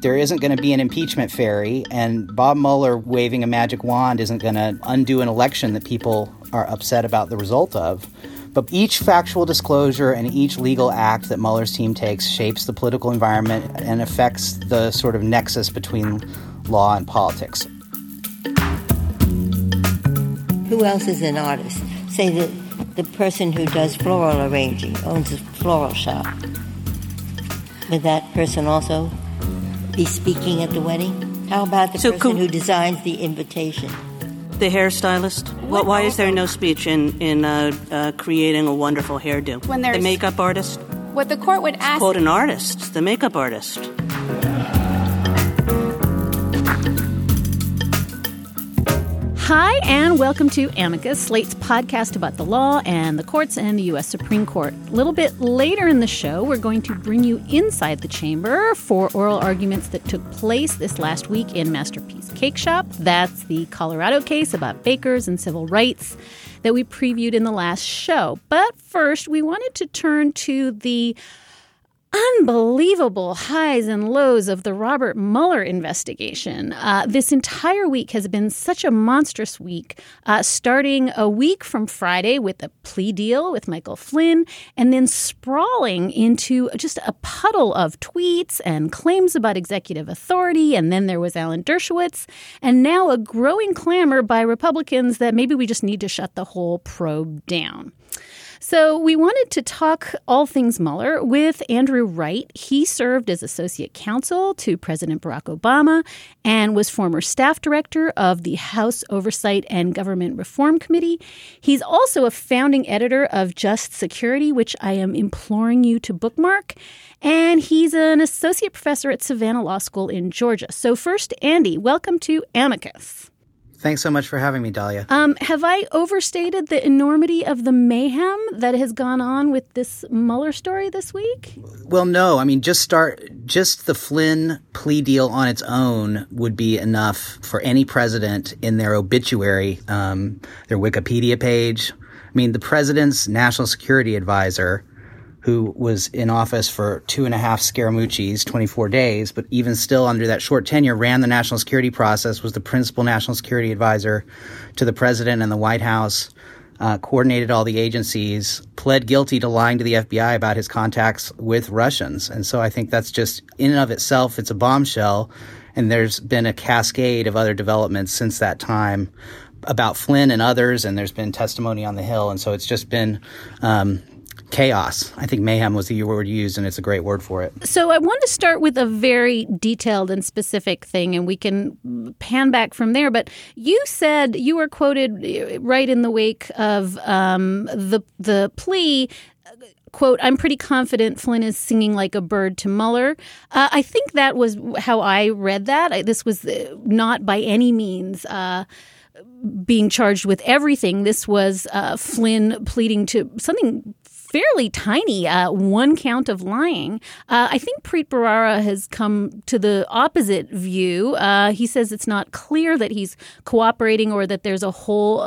there isn't going to be an impeachment fairy, and Bob Mueller waving a magic wand isn't going to undo an election that people are upset about the result of. But each factual disclosure and each legal act that Mueller's team takes shapes the political environment and affects the sort of nexus between law and politics. Who else is an artist? Say that the person who does floral arranging owns a floral shop. Would that person also be speaking at the wedding? How about the person who designs the invitation? The hairstylist? Why is there no speech in creating a wonderful hairdo? When there's the makeup artist? What the court would ask... Quote an artist, the makeup artist. Hi, and welcome to Amicus, Slate's podcast about the law and the courts and the U.S. Supreme Court. A little bit later in the show, we're going to bring you inside the chamber for oral arguments that took place this last week in Masterpiece Cake Shop. That's the Colorado case about bakers and civil rights that we previewed in the last show. But first, we wanted to turn to the unbelievable highs and lows of the Robert Mueller investigation. This entire week has been such a monstrous week, starting a week from Friday with a plea deal with Michael Flynn, and then sprawling into just a puddle of tweets and claims about executive authority. And then there was Alan Dershowitz, and now a growing clamor by Republicans that maybe we just need to shut the whole probe down. So we wanted to talk all things Mueller with Andrew Wright. He served as associate counsel to President Barack Obama and was former staff director of the House Oversight and Government Reform Committee. He's also a founding editor of Just Security, which I am imploring you to bookmark. And he's an associate professor at Savannah Law School in Georgia. So first, Andy, welcome to Amicus. Thanks so much for having me, Dahlia. Have I overstated the enormity of the mayhem that has gone on with this Mueller story this week? Well, no. I mean, just the Flynn plea deal on its own would be enough for any president in their obituary, their Wikipedia page. I mean, the president's national security advisor, who was in office for 2.5 Scaramucci's, 24 days, but even still under that short tenure, ran the national security process, was the principal national security advisor to the president and the White House, coordinated all the agencies, pled guilty to lying to the FBI about his contacts with Russians. And so I think that's just, in and of itself, it's a bombshell. And there's been a cascade of other developments since that time about Flynn and others, and there's been testimony on the Hill. And so it's just been chaos. I think mayhem was the word used, and it's a great word for it. So I want to start with a very detailed and specific thing, and we can pan back from there. But you said, you were quoted right in the wake of the plea, quote, "I'm pretty confident Flynn is singing like a bird to Mueller." I think that was how I read that. This was not by any means being charged with everything. This was Flynn pleading to something fairly tiny, one count of lying. I think Preet Bharara has come to the opposite view. He says it's not clear that he's cooperating or that there's a whole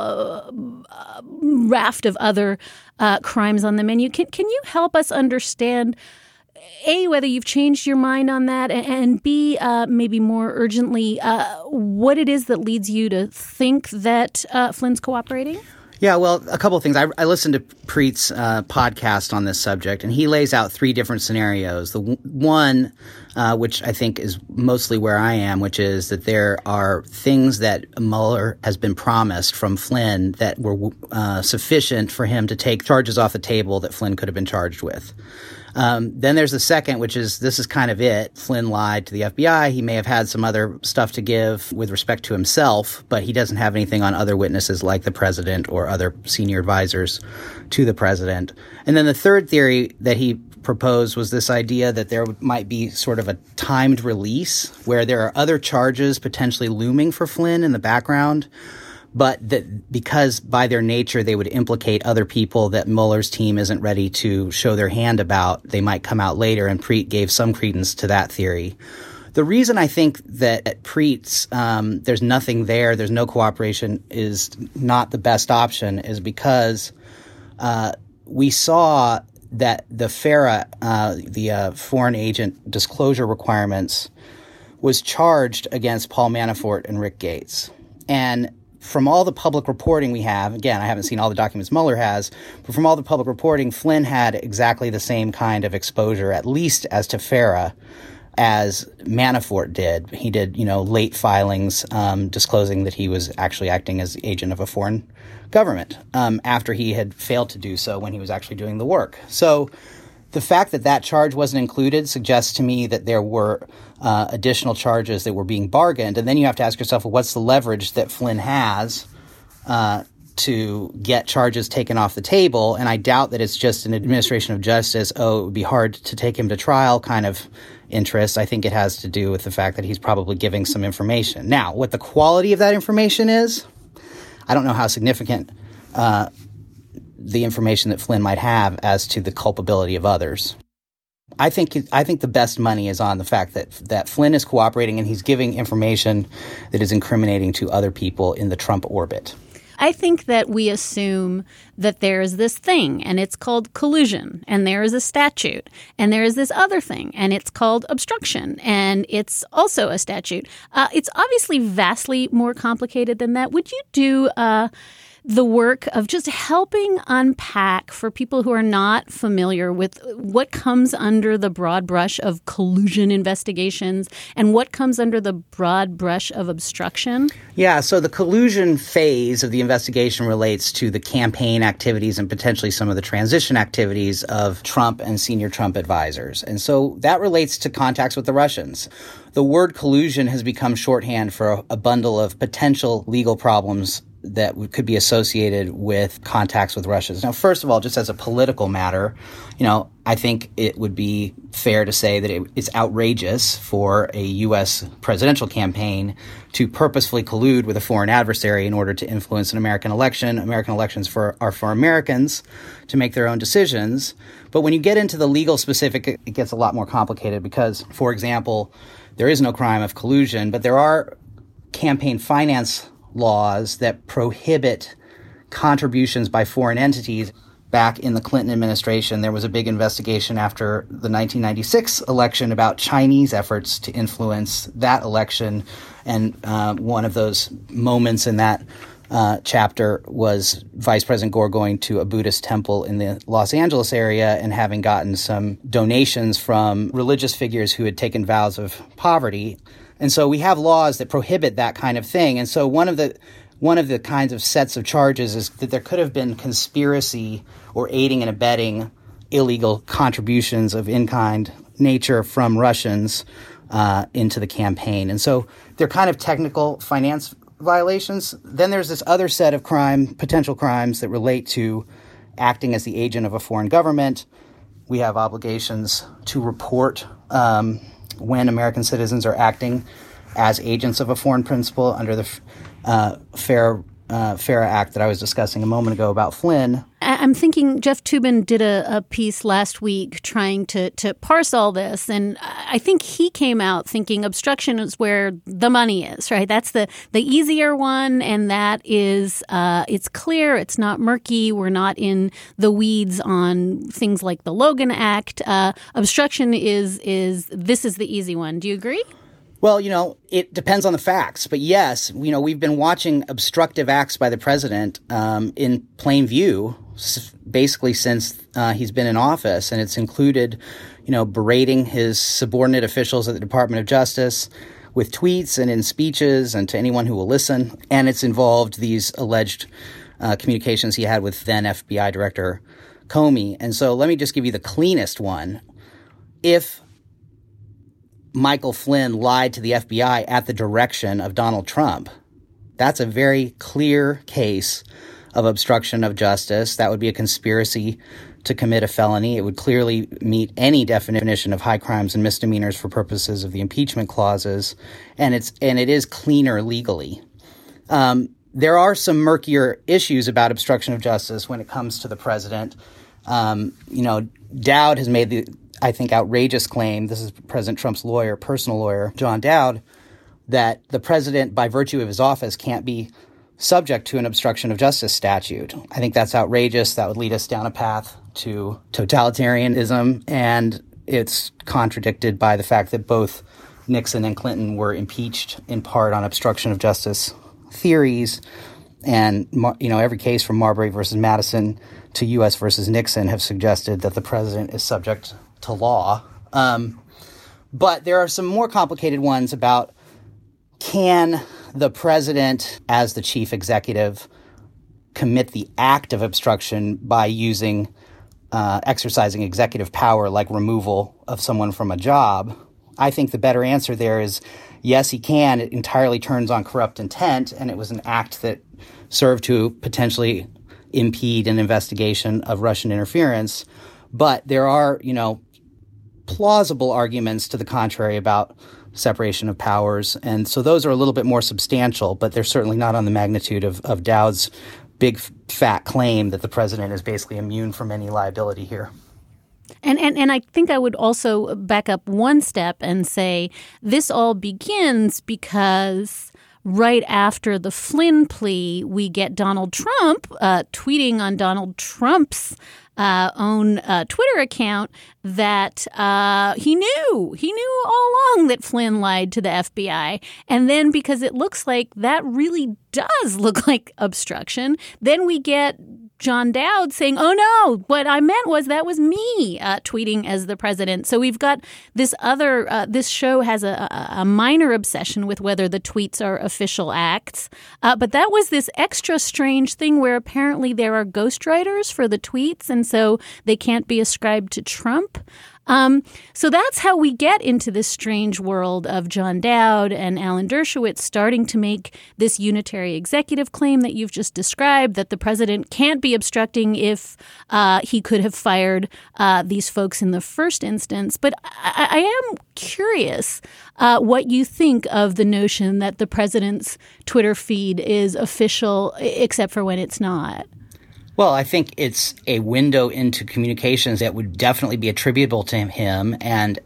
raft of other crimes on the menu. Can you help us understand, A, whether you've changed your mind on that, and B, maybe more urgently, what it is that leads you to think that Flynn's cooperating? Yeah, well, a couple of things. I listened to Preet's podcast on this subject, and he lays out 3 different scenarios. The one, which I think is mostly where I am, which is that there are things that Mueller has been promised from Flynn that were sufficient for him to take charges off the table that Flynn could have been charged with. Then there's the second, which is this is kind of it. Flynn lied to the FBI. He may have had some other stuff to give with respect to himself, but he doesn't have anything on other witnesses like the president or other senior advisors to the president. And then the third theory that he proposed was this idea that there might be sort of a timed release where there are other charges potentially looming for Flynn in the background, but that because by their nature they would implicate other people that Mueller's team isn't ready to show their hand about, they might come out later, and Preet gave some credence to that theory. The reason I think that at Preet's there's nothing there, there's no cooperation, is not the best option is because we saw that the FARA, the foreign agent disclosure requirements, was charged against Paul Manafort and Rick Gates. And from all the public reporting we have, again, I haven't seen all the documents Mueller has, but from all the public reporting, Flynn had exactly the same kind of exposure, at least as to FARA, as Manafort did. He did, late filings disclosing that he was actually acting as the agent of a foreign government after he had failed to do so when he was actually doing the work. So the fact that that charge wasn't included suggests to me that there were additional charges that were being bargained. And then you have to ask yourself, well, what's the leverage that Flynn has to get charges taken off the table? And I doubt that it's just an administration of justice, it would be hard to take him to trial kind of interest. I think it has to do with the fact that he's probably giving some information. Now, what the quality of that information is, I don't know how significant the information that Flynn might have as to the culpability of others. I think the best money is on the fact that Flynn is cooperating and he's giving information that is incriminating to other people in the Trump orbit. I think that we assume that there is this thing, and it's called collusion, and there is a statute, and there is this other thing, and it's called obstruction, and it's also a statute. It's obviously vastly more complicated than that. Would you do the work of just helping unpack for people who are not familiar with what comes under the broad brush of collusion investigations and what comes under the broad brush of obstruction? Yeah, so the collusion phase of the investigation relates to the campaign activities and potentially some of the transition activities of Trump and senior Trump advisors. And so that relates to contacts with the Russians. The word collusion has become shorthand for a bundle of potential legal problems that could be associated with contacts with Russians. Now, first of all, just as a political matter, I think it would be fair to say that it's outrageous for a U.S. presidential campaign to purposefully collude with a foreign adversary in order to influence an American election. American elections are for Americans to make their own decisions. But when you get into the legal specific, it gets a lot more complicated because, for example, there is no crime of collusion, but there are campaign finance laws that prohibit contributions by foreign entities. Back in the Clinton administration, there was a big investigation after the 1996 election about Chinese efforts to influence that election. And one of those moments in that chapter was Vice President Gore going to a Buddhist temple in the Los Angeles area and having gotten some donations from religious figures who had taken vows of poverty. And so we have laws that prohibit that kind of thing. And so one of the kinds of sets of charges is that there could have been conspiracy or aiding and abetting illegal contributions of in-kind nature from Russians into the campaign. And so they're kind of technical finance violations. Then there's this other set of potential crimes that relate to acting as the agent of a foreign government. We have obligations to report when American citizens are acting as agents of a foreign principal under the FARA Act that I was discussing a moment ago about Flynn. I'm thinking Jeff Toobin did a piece last week trying to parse all this, and I think he came out thinking obstruction is where the money is, right? That's the easier one, and that is it's clear, it's not murky, we're not in the weeds on things like the Logan Act. Obstruction is the easy one. Do you agree? Well, it depends on the facts. But yes, we've been watching obstructive acts by the president in plain view basically since he's been in office. And it's included, berating his subordinate officials at the Department of Justice with tweets and in speeches and to anyone who will listen. And it's involved these alleged communications he had with then FBI Director Comey. And so let me just give you the cleanest one. If Michael Flynn lied to the FBI at the direction of Donald Trump, that's a very clear case of obstruction of justice. That would be a conspiracy to commit a felony. It would clearly meet any definition of high crimes and misdemeanors for purposes of the impeachment clauses, and it is cleaner legally. There are some murkier issues about obstruction of justice when it comes to the president. Dowd has made the outrageous claim, this is President Trump's lawyer, personal lawyer, John Dowd, that the president, by virtue of his office, can't be subject to an obstruction of justice statute. I think that's outrageous. That would lead us down a path to totalitarianism, and it's contradicted by the fact that both Nixon and Clinton were impeached in part on obstruction of justice theories. And, every case from Marbury versus Madison to U.S. versus Nixon have suggested that the president is subject to law. But there are some more complicated ones about, can the president, as the chief executive, commit the act of obstruction by exercising executive power like removal of someone from a job? I think the better answer there is yes, he can. It entirely turns on corrupt intent, and it was an act that served to potentially impede an investigation of Russian interference. But there are, plausible arguments to the contrary about separation of powers. And so those are a little bit more substantial, but they're certainly not on the magnitude of Dowd's big fat claim that the president is basically immune from any liability here. And I think I would also back up one step and say this all begins because right after the Flynn plea, we get Donald Trump tweeting on Donald Trump's own Twitter account that he knew all along that Flynn lied to the FBI. And then because it looks like that really does look like obstruction, then we get John Dowd saying, oh, no, what I meant was that was me tweeting as the president. So we've got this other this show has a minor obsession with whether the tweets are official acts. But that was this extra strange thing where apparently there are ghostwriters for the tweets. And so they can't be ascribed to Trump. So that's how we get into this strange world of John Dowd and Alan Dershowitz starting to make this unitary executive claim that you've just described, that the president can't be obstructing if he could have fired these folks in the first instance. But I am curious what you think of the notion that the president's Twitter feed is official except for when it's not. Well, I think it's a window into communications that would definitely be attributable to him and,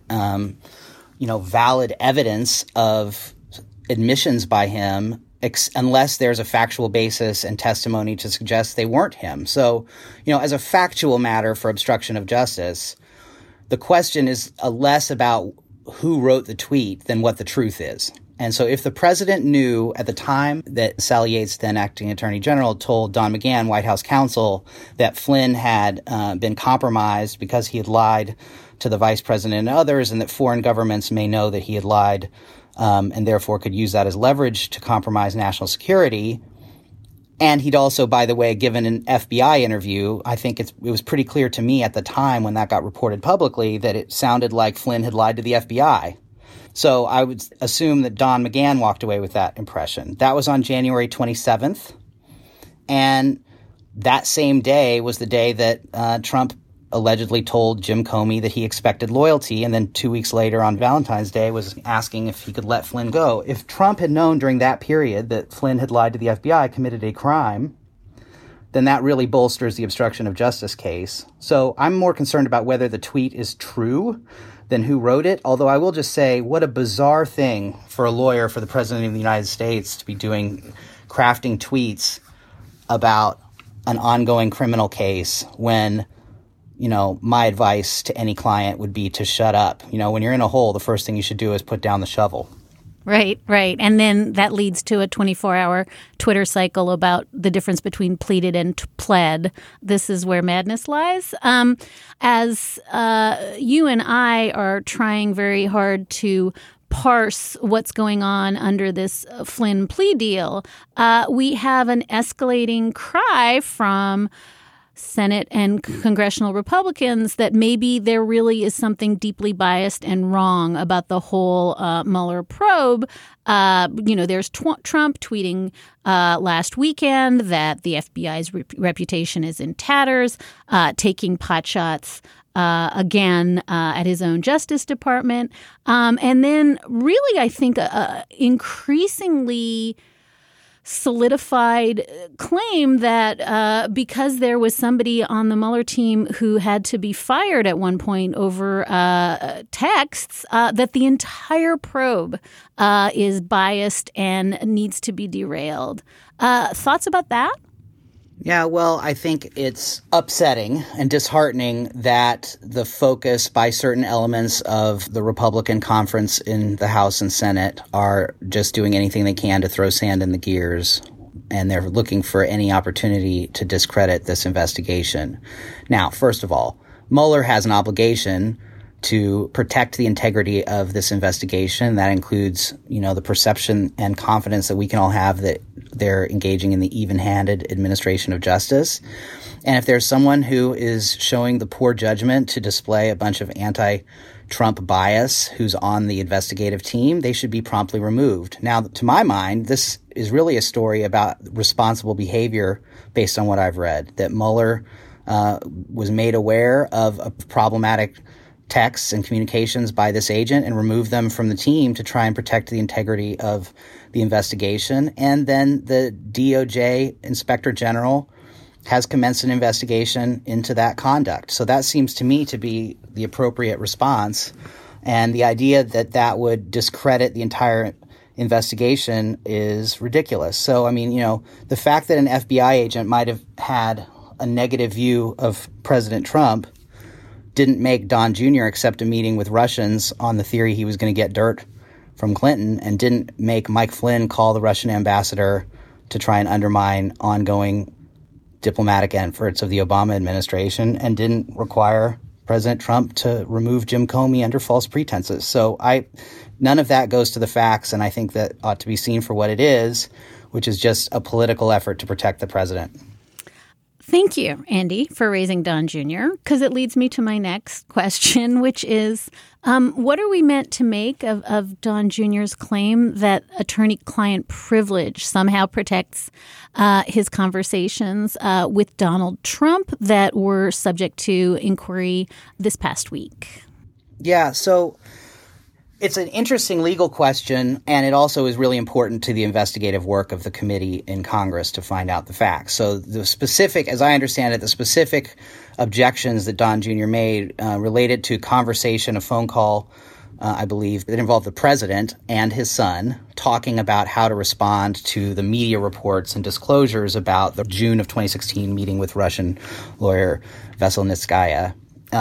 valid evidence of admissions by him, unless there's a factual basis and testimony to suggest they weren't him. So, as a factual matter for obstruction of justice, the question is less about who wrote the tweet than what the truth is. And so if the president knew at the time that Sally Yates, then acting attorney general, told Don McGahn, White House counsel, that Flynn had been compromised because he had lied to the vice president and others, and that foreign governments may know that he had lied and therefore could use that as leverage to compromise national security. And he'd also, by the way, given an FBI interview. I think it was pretty clear to me at the time when that got reported publicly that it sounded like Flynn had lied to the FBI. So I would assume that Don McGahn walked away with that impression. That was on January 27th. And that same day was the day that Trump allegedly told Jim Comey that he expected loyalty. And then 2 weeks later on Valentine's Day was asking if he could let Flynn go. If Trump had known during that period that Flynn had lied to the FBI, committed a crime, then that really bolsters the obstruction of justice case. So I'm more concerned about whether the tweet is true than who wrote it. Although I will just say, what a bizarre thing for a lawyer for the president of the United States to be crafting tweets about an ongoing criminal case when, my advice to any client would be to shut up. When you're in a hole, the first thing you should do is put down the shovel. Right. And then that leads to a 24-hour Twitter cycle about the difference between pleaded and pled. This is where madness lies. As you and I are trying very hard to parse what's going on under this Flynn plea deal, we have an escalating cry from Senate and congressional Republicans that maybe there really is something deeply biased and wrong about the whole Mueller probe. There's Trump tweeting last weekend that the FBI's reputation is in tatters, taking potshots again at his own Justice Department. And then really, I think, increasingly solidified claim that because there was somebody on the Mueller team who had to be fired at one point over texts, that the entire probe is biased and needs to be derailed. Thoughts about that? Yeah, well, I think it's upsetting and disheartening that the focus by certain elements of the Republican conference in the House and Senate are just doing anything they can to throw sand in the gears, and they're looking for any opportunity to discredit this investigation. Now, first of all, Mueller has an obligation to protect the integrity of this investigation. That includes, the perception and confidence that we can all have that they're engaging in the even-handed administration of justice. And if there's someone who is showing the poor judgment to display a bunch of anti-Trump bias who's on the investigative team, they should be promptly removed. Now, to my mind, this is really a story about responsible behavior based on what I've read, that Mueller was made aware of a problematic texts and communications by this agent and remove them from the team to try and protect the integrity of the investigation. And then the DOJ Inspector General has commenced an investigation into that conduct. So that seems to me to be the appropriate response. And the idea that that would discredit the entire investigation is ridiculous. So, the fact that an FBI agent might have had a negative view of President Trump didn't make Don Jr. accept a meeting with Russians on the theory he was going to get dirt from Clinton, and didn't make Mike Flynn call the Russian ambassador to try and undermine ongoing diplomatic efforts of the Obama administration, and didn't require President Trump to remove Jim Comey under false pretenses. So none of that goes to the facts, and I think that ought to be seen for what it is, which is just a political effort to protect the president. Thank you, Andy, for raising Don Jr., because it leads me to my next question, which is, what are we meant to make of Don Jr.'s claim that attorney-client privilege somehow protects his conversations with Donald Trump that were subject to inquiry this past week? Yeah, so it's an interesting legal question, and it also is really important to the investigative work of the committee in Congress to find out the facts. So the specific, as I understand it, the specific objections that Don Jr. made related to a phone call, I believe, that involved the president and his son talking about how to respond to the media reports and disclosures about the June of 2016 meeting with Russian lawyer Veselnitskaya.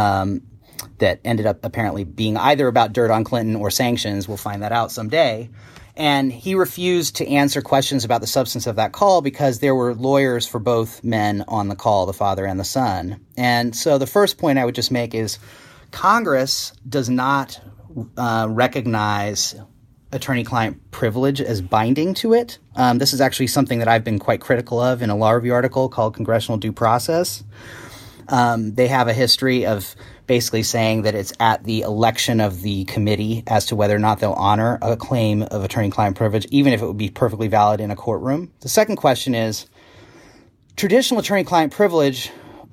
That ended up apparently being either about dirt on Clinton or sanctions. We'll find that out someday. And he refused to answer questions about the substance of that call because there were lawyers for both men on the call, the father and the son. And so the first point I would just make is Congress does not recognize attorney-client privilege as binding to it. This is actually something that I've been quite critical of in a law review article called Congressional Due Process. They have a history of basically saying that it's at the election of the committee as to whether or not they'll honor a claim of attorney-client privilege, even if it would be perfectly valid in a courtroom. The second question is, traditional attorney-client privilege,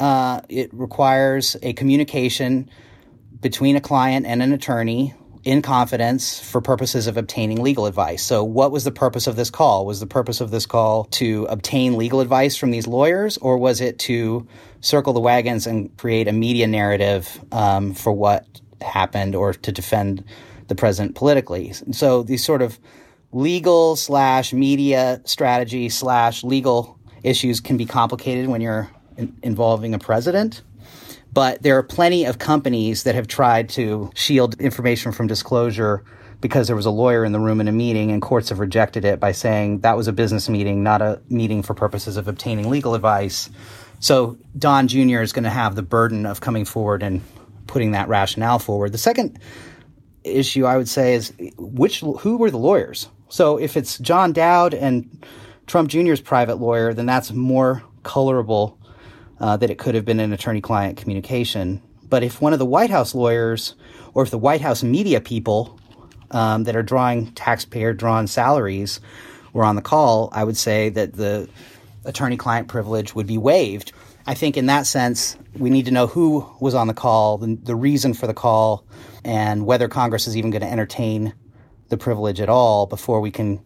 it requires a communication between a client and an attorney in confidence for purposes of obtaining legal advice. So what was the purpose of this call? Was the purpose of this call to obtain legal advice from these lawyers, or was it to circle the wagons and create a media narrative for what happened or to defend the president politically? So these sort of legal / media strategy / legal issues can be complicated when you're involving a president. But there are plenty of companies that have tried to shield information from disclosure because there was a lawyer in the room in a meeting, and courts have rejected it by saying that was a business meeting, not a meeting for purposes of obtaining legal advice. So Don Jr. is going to have the burden of coming forward and putting that rationale forward. The second issue I would say is who were the lawyers? So if it's John Dowd and Trump Jr.'s private lawyer, then that's more colorable that it could have been an attorney-client communication. But if one of the White House lawyers or if the White House media people that are drawing taxpayer-drawn salaries were on the call, I would say that the attorney-client privilege would be waived. I think in that sense, we need to know who was on the call, the reason for the call, and whether Congress is even going to entertain the privilege at all before we can,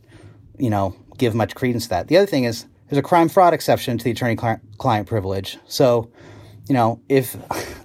give much credence to that. The other thing is, there's a crime fraud exception to the attorney-client privilege. So, if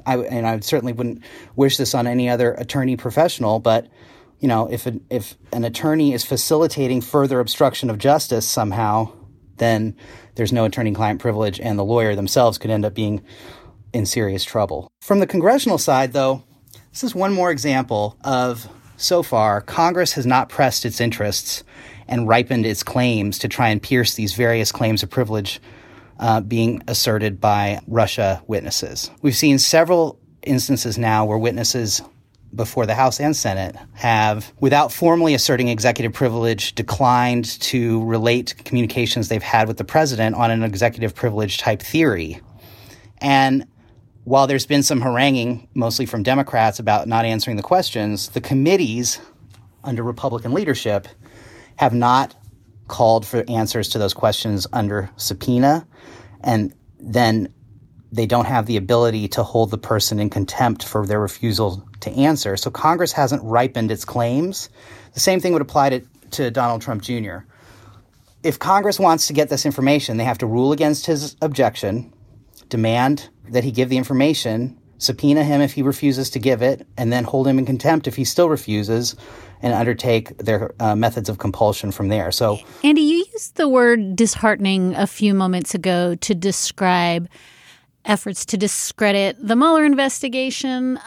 I certainly wouldn't wish this on any other attorney professional, but if an attorney is facilitating further obstruction of justice somehow, then there's no attorney-client privilege, and the lawyer themselves could end up being in serious trouble. From the congressional side, though, this is one more example of, so far, Congress has not pressed its interests and ripened its claims to try and pierce these various claims of privilege being asserted by Russia witnesses. We've seen several instances now where witnesses before the House and Senate have, without formally asserting executive privilege, declined to relate communications they've had with the president on an executive privilege type theory. And while there's been some haranguing, mostly from Democrats, about not answering the questions, the committees under Republican leadership have not called for answers to those questions under subpoena, and then they don't have the ability to hold the person in contempt for their refusal to answer. So Congress hasn't ripened its claims. The same thing would apply to Donald Trump Jr. If Congress wants to get this information, they have to rule against his objection, demand that he give the information, subpoena him if he refuses to give it, and then hold him in contempt if he still refuses, and undertake their methods of compulsion from there. So, Andy, you used the word disheartening a few moments ago to describe efforts to discredit the Mueller investigation.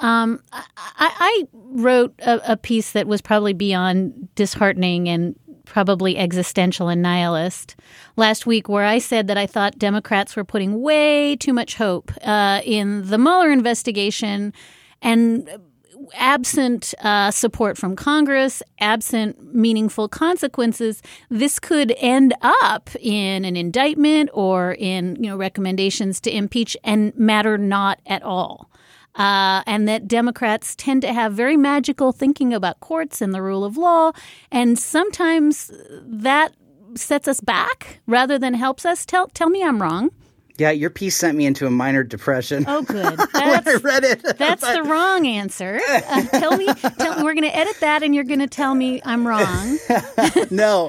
I wrote a piece that was probably beyond disheartening and probably existential and nihilist last week, where I said that I thought Democrats were putting way too much hope in the Mueller investigation, and absent support from Congress, absent meaningful consequences, this could end up in an indictment or in recommendations to impeach and matter not at all. And that Democrats tend to have very magical thinking about courts and the rule of law, and sometimes that sets us back rather than helps us. Tell me I'm wrong. Yeah, your piece sent me into a minor depression. Oh, good. When I read it. That's the wrong answer. Tell me, we're going to edit that, and you're going to tell me I'm wrong. No.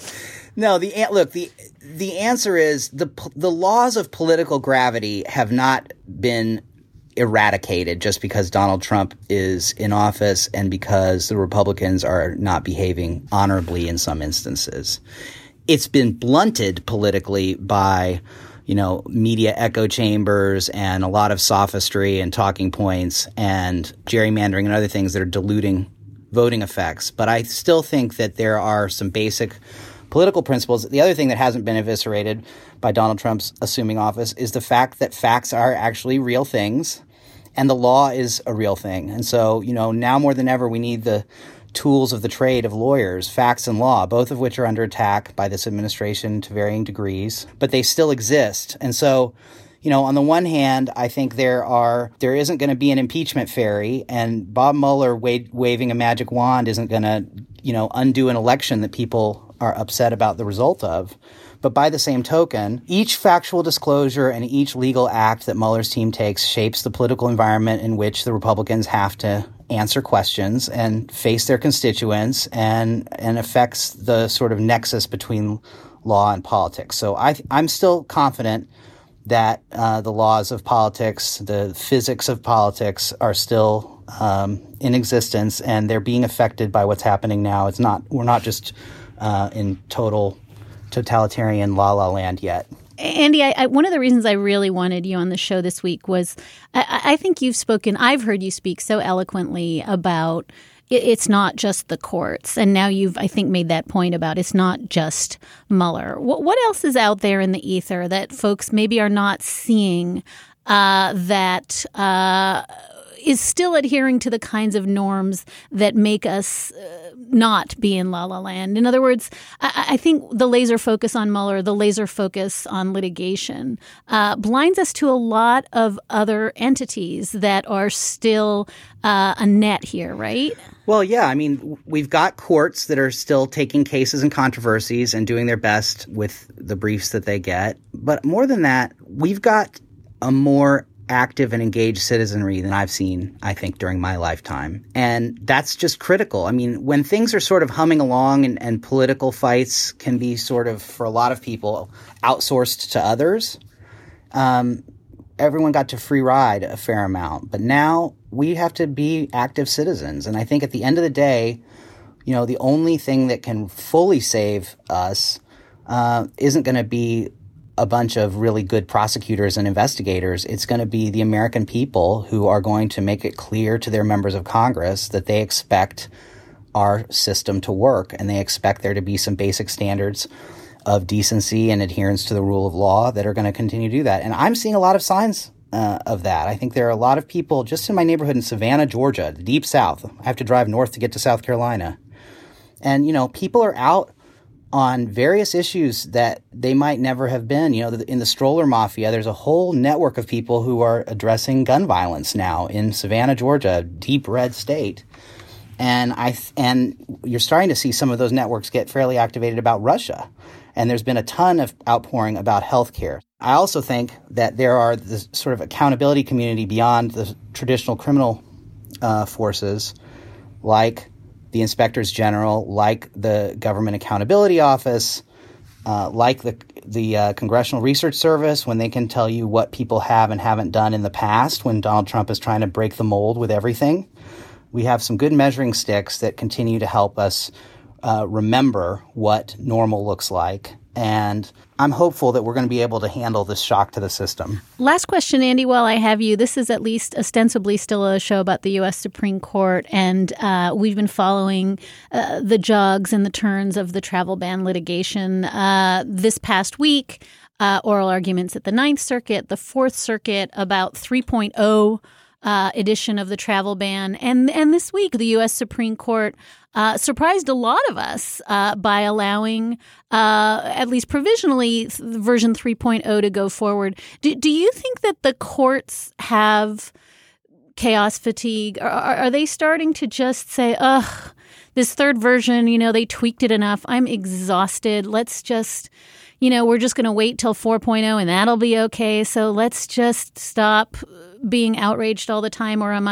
The answer is the laws of political gravity have not been eradicated just because Donald Trump is in office and because the Republicans are not behaving honorably in some instances. It's been blunted politically by media echo chambers and a lot of sophistry and talking points and gerrymandering and other things that are diluting voting effects. But I still think that there are some basic political principles. The other thing that hasn't been eviscerated by Donald Trump's assuming office is the fact that facts are actually real things and the law is a real thing. And so, now more than ever, we need the tools of the trade of lawyers, facts and law, both of which are under attack by this administration to varying degrees, but they still exist. And so, on the one hand, I think there isn't going to be an impeachment fairy, and Bob Mueller waving a magic wand isn't going to, undo an election that people are upset about the result of. But by the same token, each factual disclosure and each legal act that Mueller's team takes shapes the political environment in which the Republicans have to answer questions and face their constituents and affects the sort of nexus between law and politics. So I'm still confident that the laws of politics, the physics of politics are still in existence, and they're being affected by what's happening now. We're not just in totalitarian la-la land yet. Andy, one of the reasons I really wanted you on the show this week was I think I've heard you speak so eloquently about it's not just the courts. And now you've, I think, made that point about it's not just Mueller. What else is out there in the ether that folks maybe are not seeing that is still adhering to the kinds of norms that make us not be in La La Land? In other words, I think the laser focus on Mueller, the laser focus on litigation, blinds us to a lot of other entities that are still a net here, right? Well, yeah. I mean, we've got courts that are still taking cases and controversies and doing their best with the briefs that they get. But more than that, we've got a more active and engaged citizenry than I've seen, I think, during my lifetime. And that's just critical. I mean, when things are sort of humming along and political fights can be sort of, for a lot of people, outsourced to others, everyone got to free ride a fair amount. But now we have to be active citizens. And I think at the end of the day, the only thing that can fully save us isn't going to be a bunch of really good prosecutors and investigators. It's going to be the American people who are going to make it clear to their members of Congress that they expect our system to work, and they expect there to be some basic standards of decency and adherence to the rule of law that are going to continue to do that. And I'm seeing a lot of signs of that. I think there are a lot of people just in my neighborhood in Savannah, Georgia, the deep South. I have to drive north to get to South Carolina. And, people are out on various issues that they might never have been. In the stroller mafia, there's a whole network of people who are addressing gun violence now in Savannah, Georgia, a deep red state. And you're starting to see some of those networks get fairly activated about Russia. And there's been a ton of outpouring about healthcare. I also think that there are this sort of accountability community beyond the traditional criminal forces, like the inspectors general, like the Government Accountability Office, like the Congressional Research Service, when they can tell you what people have and haven't done in the past when Donald Trump is trying to break the mold with everything. We have some good measuring sticks that continue to help us remember what normal looks like. And I'm hopeful that we're going to be able to handle this shock to the system. Last question, Andy, while I have you. This is at least ostensibly still a show about the U.S. Supreme Court, and we've been following the jogs and the turns of the travel ban litigation. This past week, oral arguments at the Ninth Circuit, the Fourth Circuit about 3.0 edition of the travel ban. And this week, the U.S. Supreme Court surprised a lot of us by allowing, at least provisionally, version 3.0 to go forward. Do you think that the courts have chaos fatigue? Are they starting to just say, ugh, this third version, they tweaked it enough. I'm exhausted. Let's just, we're just going to wait till 4.0 and that'll be okay. So let's just stop being outraged all the time, or am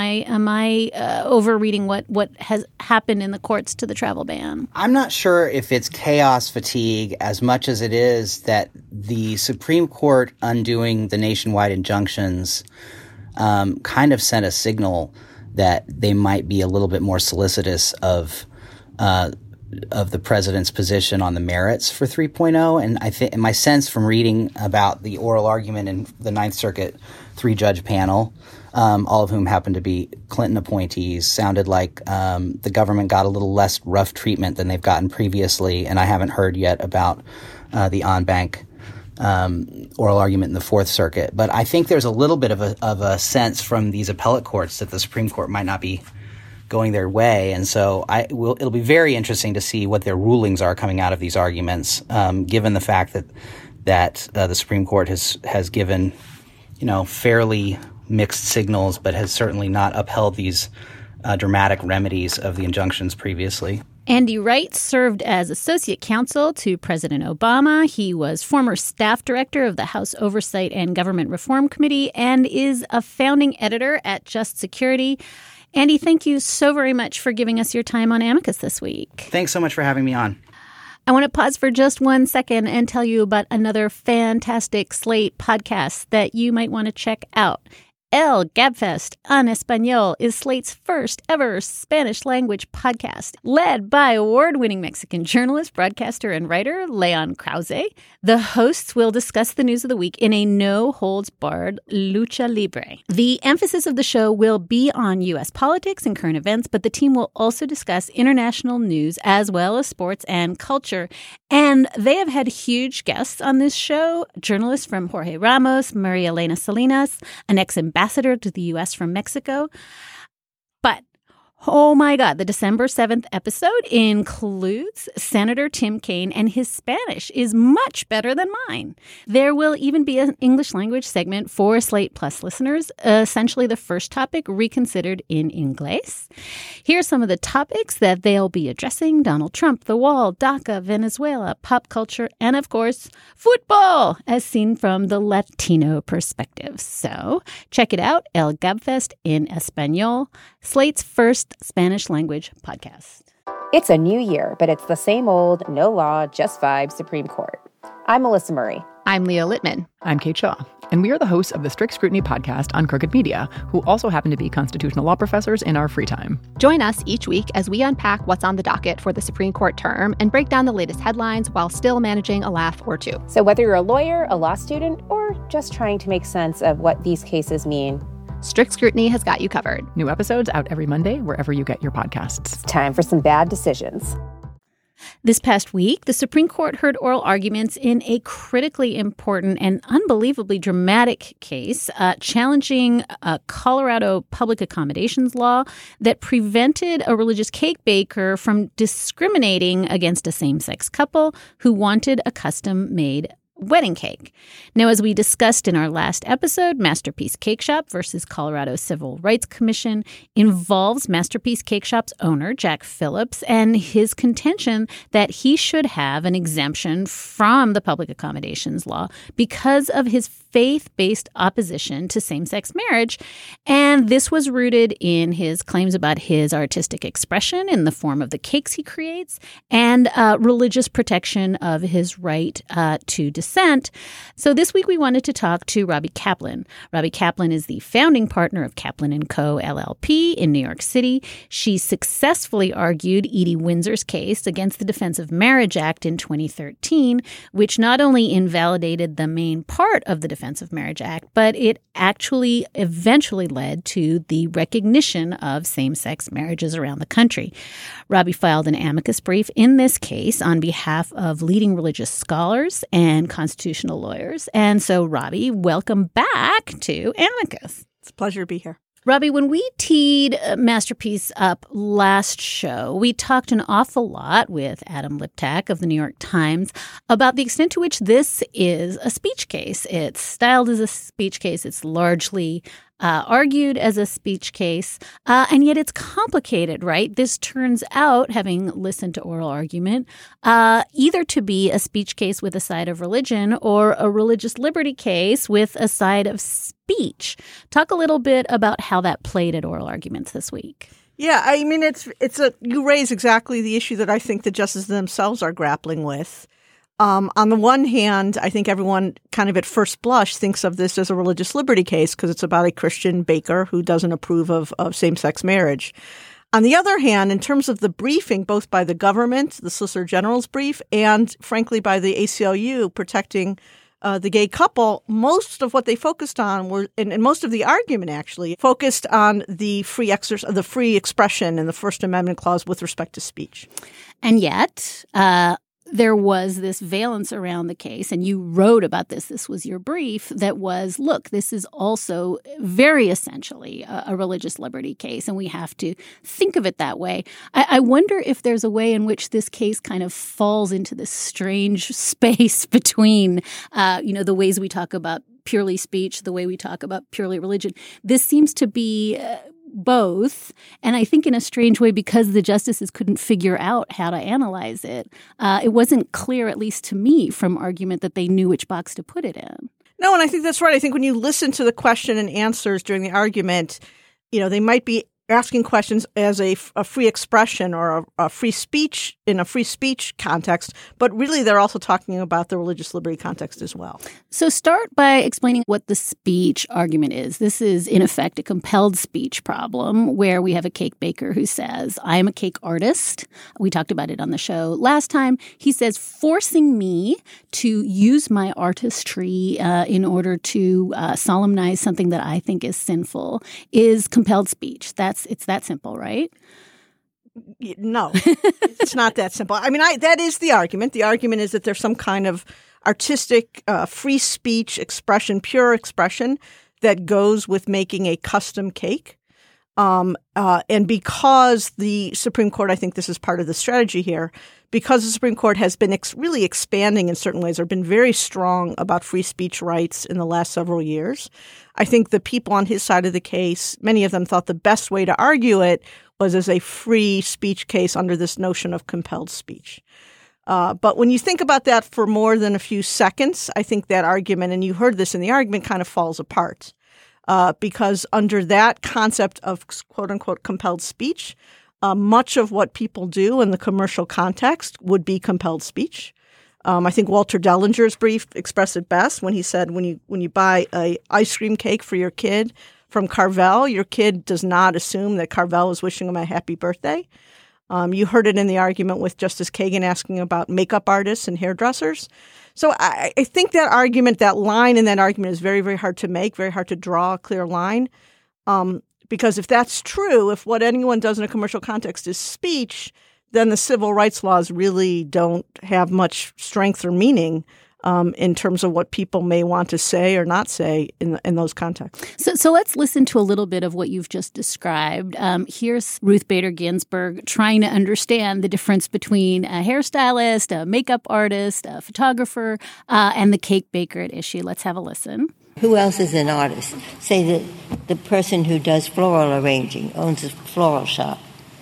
I overreading what has happened in the courts to the travel ban? I'm not sure if it's chaos fatigue as much as it is that the Supreme Court undoing the nationwide injunctions kind of sent a signal that they might be a little bit more solicitous of the president's position on the merits for 3.0. And I think my sense from reading about the oral argument in the Ninth Circuit 3-judge panel, all of whom happened to be Clinton appointees, sounded like the government got a little less rough treatment than they've gotten previously. And I haven't heard yet about the en banc oral argument in the Fourth Circuit. But I think there's a little bit of a sense from these appellate courts that the Supreme Court might not be going their way. And so it'll be very interesting to see what their rulings are coming out of these arguments, given the fact that the Supreme Court has given, fairly mixed signals, but has certainly not upheld these dramatic remedies of the injunctions previously. Andy Wright served as associate counsel to President Obama. He was former staff director of the House Oversight and Government Reform Committee and is a founding editor at Just Security. Andy, thank you so very much for giving us your time on Amicus this week. Thanks so much for having me on. I want to pause for just 1 second and tell you about another fantastic Slate podcast that you might want to check out. El Gabfest en Español is Slate's first ever Spanish language podcast, led by award-winning Mexican journalist, broadcaster, and writer Leon Krause. The hosts will discuss the news of the week in a no-holds-barred lucha libre. The emphasis of the show will be on U.S. politics and current events, but the team will also discuss international news as well as sports and culture. And they have had huge guests on this show, journalists from Jorge Ramos, Maria Elena Salinas, an ex-ambassador to the U.S. from Mexico. But oh my God, the December 7th episode includes Senator Tim Kaine, and his Spanish is much better than mine. There will even be an English language segment for Slate Plus listeners, essentially the first topic reconsidered in Inglés. Here are some of the topics that they'll be addressing: Donald Trump, the wall, DACA, Venezuela, pop culture, and of course, football, as seen from the Latino perspective. So check it out, El Gabfest en Español, Slate's first Spanish language podcast. It's a new year, but it's the same old, no law, just vibes Supreme Court. I'm Melissa Murray. I'm Leah Littman. I'm Kate Shaw, and we are the hosts of the Strict Scrutiny podcast on Crooked Media, who also happen to be constitutional law professors in our free time. Join us each week as we unpack what's on the docket for the Supreme Court term and break down the latest headlines while still managing a laugh or two. So whether you're a lawyer, a law student, or just trying to make sense of what these cases mean, Strict Scrutiny has got you covered. New episodes out every Monday, wherever you get your podcasts. it's time for some bad decisions. This past week, the Supreme Court heard oral arguments in a critically important and unbelievably dramatic case challenging a Colorado public accommodations law that prevented a religious cake baker from discriminating against a same-sex couple who wanted a custom-made wedding cake. Now, as we discussed in our last episode, Masterpiece Cake Shop versus Colorado Civil Rights Commission involves Masterpiece Cake Shop's owner, Jack Phillips, and his contention that he should have an exemption from the public accommodations law because of his faith-based opposition to same-sex marriage. And this was rooted in his claims about his artistic expression in the form of the cakes he creates and religious protection of his right to dissent. So this week we wanted to talk to Robbie Kaplan. Robbie Kaplan is the founding partner of Kaplan & Co. LLP in New York City. She successfully argued Edie Windsor's case against the Defense of Marriage Act in 2013, which not only invalidated the main part of the Defense of Marriage Act, but it actually eventually led to the recognition of same-sex marriages around the country. Robbie filed an amicus brief in this case on behalf of leading religious scholars and constitutional lawyers. And so, Robbie, welcome back to Amicus. It's a pleasure to be here. Robbie, when we teed Masterpiece up last show, we talked an awful lot with Adam Liptak of the New York Times about the extent to which this is a speech case. It's styled as a speech case. It's largely argued as a speech case, and yet it's complicated, right? This turns out, having listened to oral argument, either to be a speech case with a side of religion or a religious liberty case with a side of speech. Talk a little bit about how that played at oral arguments this week. Yeah, I mean, you raise exactly the issue that I think the justices themselves are grappling with. On the one hand, I think everyone kind of at first blush thinks of this as a religious liberty case because it's about a Christian baker who doesn't approve of same-sex marriage. On the other hand, in terms of the briefing, both by the government, the Solicitor General's brief, and frankly by the ACLU protecting the gay couple, most of what they focused on were, and most of the argument actually, focused on the free expression in the First Amendment clause with respect to speech. And yet, there was this valence around the case, and you wrote about this. This was your brief that was, look, this is also very essentially a religious liberty case, and we have to think of it that way. I wonder if there's a way in which this case kind of falls into this strange space between, the ways we talk about purely speech, the way we talk about purely religion. This seems to be both, and I think in a strange way because the justices couldn't figure out how to analyze it. It wasn't clear, at least to me, from argument that they knew which box to put it in. No, and I think that's right. I think when you listen to the question and answers during the argument, they might be asking questions as a free expression or a free speech in a free speech context, but really they're also talking about the religious liberty context as well. So start by explaining what the speech argument is. This is, in effect, a compelled speech problem where we have a cake baker who says, I'm a cake artist. We talked about it on the show last time. He says, forcing me to use my artistry in order to solemnize something that I think is sinful is compelled speech. It's that simple, right? No, it's not that simple. I mean, that is the argument. The argument is that there's some kind of artistic free speech expression, pure expression that goes with making a custom cake. And because the Supreme Court, I think this is part of the strategy here, because the Supreme Court has been really expanding in certain ways or been very strong about free speech rights in the last several years, I think the people on his side of the case, many of them thought the best way to argue it was as a free speech case under this notion of compelled speech. But when you think about that for more than a few seconds, I think that argument, and you heard this in the argument, kind of falls apart. Because under that concept of quote-unquote compelled speech, much of what people do in the commercial context would be compelled speech. I think Walter Dellinger's brief expressed it best when he said when you buy a ice cream cake for your kid from Carvel, your kid does not assume that Carvel is wishing him a happy birthday. You heard it in the argument with Justice Kagan asking about makeup artists and hairdressers. So I think that argument, that line in that argument is very, very hard to make, very hard to draw a clear line. Because if that's true, if what anyone does in a commercial context is speech, then the civil rights laws really don't have much strength or meaning in terms of what people may want to say or not say in those contexts. So let's listen to a little bit of what you've just described. Here's Ruth Bader Ginsburg trying to understand the difference between a hairstylist, a makeup artist, a photographer, and the cake baker at issue. Let's have a listen. Who else is an artist? Say that the person who does floral arranging owns a floral shop.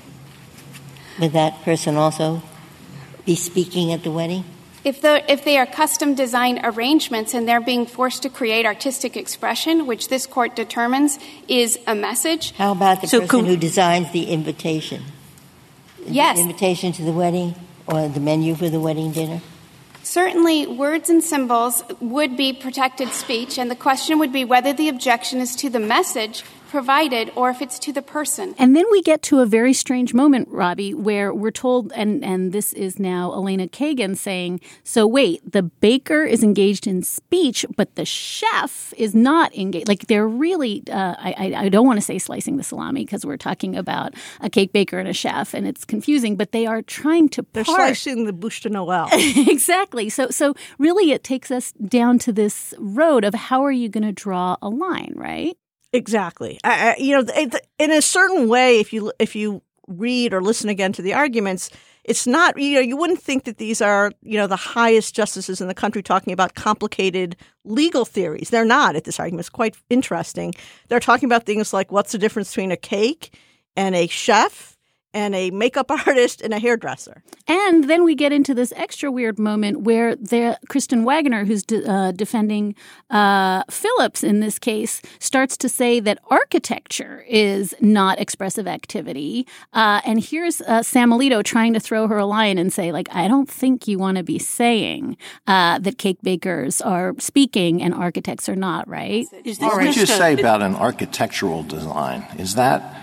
Would that person also be speaking at the wedding? If they are custom design arrangements and they're being forced to create artistic expression, which this court determines is a message. How about the person who designs the invitation? Yes. The invitation to the wedding or the menu for the wedding dinner? Certainly, words and symbols would be protected speech, and the question would be whether the objection is to the message provided or if it's to the person. And then we get to a very strange moment, Robbie, where we're told, and this is now Elena Kagan saying, so wait, the baker is engaged in speech, but the chef is not engaged. Like they're really, I don't want to say slicing the salami because we're talking about a cake baker and a chef, and it's confusing, but they are trying to They're slicing the bûche de Noël. Exactly. So really it takes us down to this road of how are you going to draw a line, right? Exactly. In a certain way, if you read or listen again to the arguments, it's not, you wouldn't think that these are, the highest justices in the country talking about complicated legal theories. They're not at this argument. It's quite interesting. They're talking about things like what's the difference between a cake and a chef and a makeup artist and a hairdresser. And then we get into this extra weird moment where Kristen Waggoner, who's defending Phillips in this case, starts to say that architecture is not expressive activity. And here's Sam Alito trying to throw her a line and say, like, I don't think you want to be saying that cake bakers are speaking and architects are not, right? What would you say about an architectural design? Is that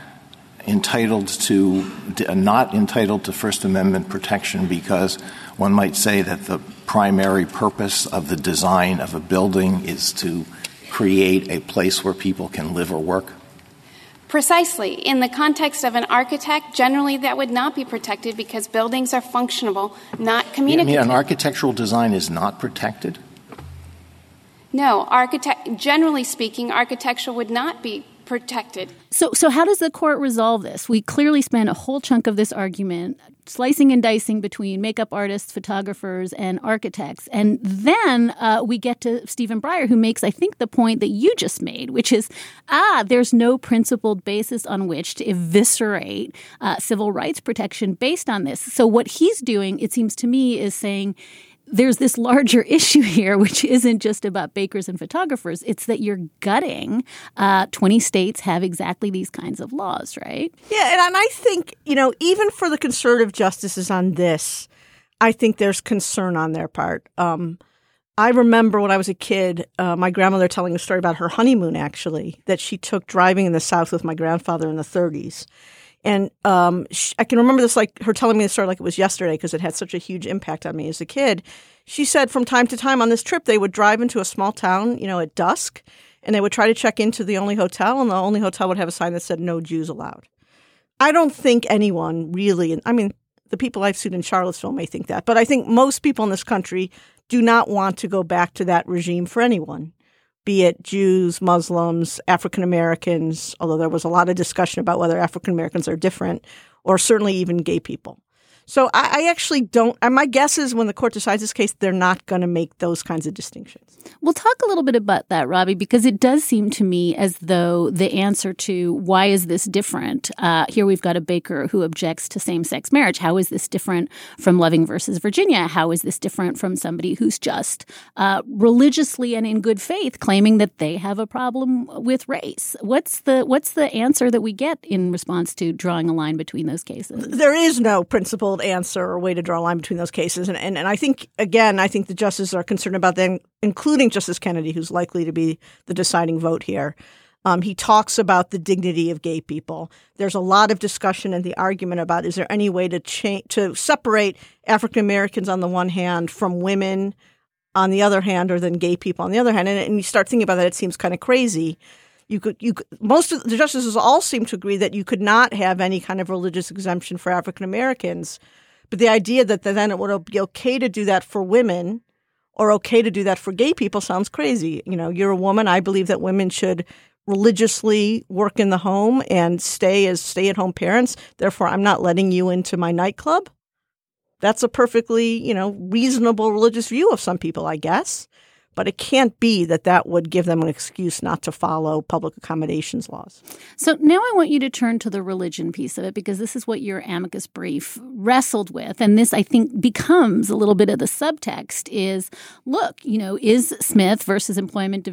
not entitled to First Amendment protection because one might say that the primary purpose of the design of a building is to create a place where people can live or work? Precisely. In the context of an architect, generally that would not be protected because buildings are functional, not communicative. An architectural design is not protected? No. Generally speaking, architecture would not be protected. So how does the court resolve this? We clearly spend a whole chunk of this argument slicing and dicing between makeup artists, photographers, and architects. And then we get to Stephen Breyer, who makes, I think, the point that you just made, which is, there's no principled basis on which to eviscerate civil rights protection based on this. So what he's doing, it seems to me, is saying, there's this larger issue here, which isn't just about bakers and photographers. It's that you're gutting 20 states have exactly these kinds of laws, right? Yeah, and I think, even for the conservative justices on this, I think there's concern on their part. I remember when I was a kid, my grandmother telling a story about her honeymoon, actually, that she took driving in the South with my grandfather in the 30s. And I can remember this, like her telling me the story like it was yesterday because it had such a huge impact on me as a kid. She said from time to time on this trip, they would drive into a small town, at dusk, and they would try to check into the only hotel, and the only hotel would have a sign that said no Jews allowed. I don't think anyone really, the people I've seen in Charlottesville may think that, but I think most people in this country do not want to go back to that regime for anyone. Be it Jews, Muslims, African Americans, although there was a lot of discussion about whether African Americans are different, or certainly even gay people. So I actually don't – my guess is when the court decides this case, they're not going to make those kinds of distinctions. We'll talk a little bit about that, Robbie, because it does seem to me as though the answer to why is this different here we've got a baker who objects to same-sex marriage. How is this different from Loving versus Virginia? How is this different from somebody who's just religiously and in good faith claiming that they have a problem with race? What's the answer that we get in response to drawing a line between those cases? There is no principle field answer or way to draw a line between those cases. And I think, again, I think the justices are concerned about them, including Justice Kennedy, who's likely to be the deciding vote here. He talks about the dignity of gay people. There's a lot of discussion and the argument about, is there any way to separate African Americans on the one hand from women on the other hand, or then gay people on the other hand? And you start thinking about that, it seems kind of crazy. Most of the justices all seem to agree that you could not have any kind of religious exemption for African Americans. But the idea that then it would be okay to do that for women or okay to do that for gay people sounds crazy. You're a woman. I believe that women should religiously work in the home and stay as stay-at-home parents. Therefore, I'm not letting you into my nightclub. That's a perfectly, reasonable religious view of some people, I guess. But it can't be that would give them an excuse not to follow public accommodations laws. So now I want you to turn to the religion piece of it, because this is what your amicus brief wrestled with. And this, I think, becomes a little bit of the subtext is, look, is Smith versus employment